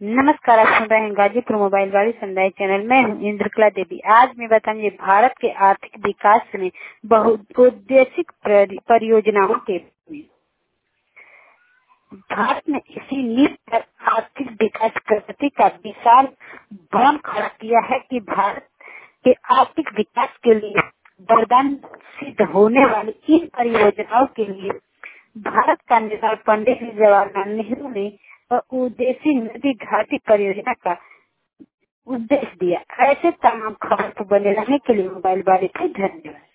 नमस्कार, आप सुन रहे हैं गाजीपुर मोबाइल वाली समुदाय चैनल। मैं हूं इंद्रकला देवी। आज मैं बताऊंगी भारत के आर्थिक विकास में बहुउद्देशिक परियोजनाओं के। भारत ने इसी नींव पर आर्थिक विकास प्रगति का विशाल भवन खड़ा किया है कि भारत के आर्थिक विकास के लिए वरदान सिद्ध होने वाली इन परियोजनाओं के लिए भारत का निर्माण पंडित जवाहरलाल नेहरू ने उद्देश्य नदी घाटी परियोजना का उद्देश्य दिया। ऐसे तमाम खबर को बने रहने के लिए मोबाइल वाले को धन्यवाद।